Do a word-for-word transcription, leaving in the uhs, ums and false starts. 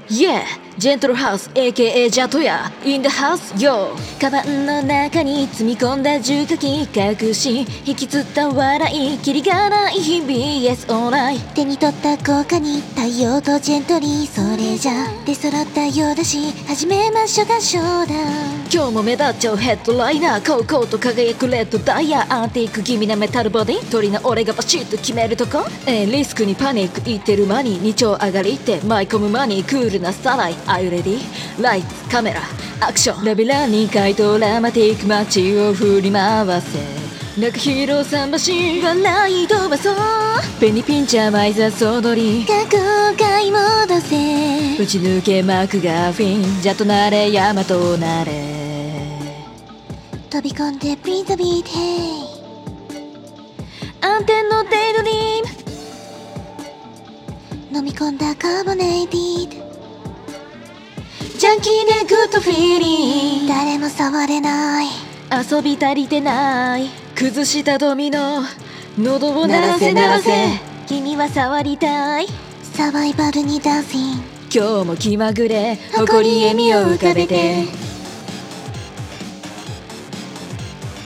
Yeah! ジェントルハウス エーケーエー ジャトヤ In the house yo! カバンの中に積み込んだ重火器隠し引きつった笑いキリがない日々 Yes alright 手に取った効果に太陽とジェントリーそれじゃ出揃ったようだし始めましょうかショーダウン今日も目立っちゃうヘッドライナーコーコーと輝くレッドダイヤアンティーク気味なメタルボディ鳥の俺がバシッと決めるとこ、えー、リスクにパニック言ってる間にに丁上がりって舞い込む間にクールなスタライ Are you ready? ライツカメラアクションラビラに回答ラマティック街を振り回せ中広桟橋笑い飛ばそうペニピンチャーマイザー踊り過去回戻せ打ち抜けマクガフィンジャとなれヤマとなれ飛び込んでビートビートヘイアンテンのデイドリーム飲み込んだカーボネイティッドジャンキーでグッドフィーリング誰も触れない遊び足りてない崩したドミノ喉を鳴らせ鳴らせ君は触りたいサバイバルにダンシング今日も気まぐれ誇り笑みを浮かべて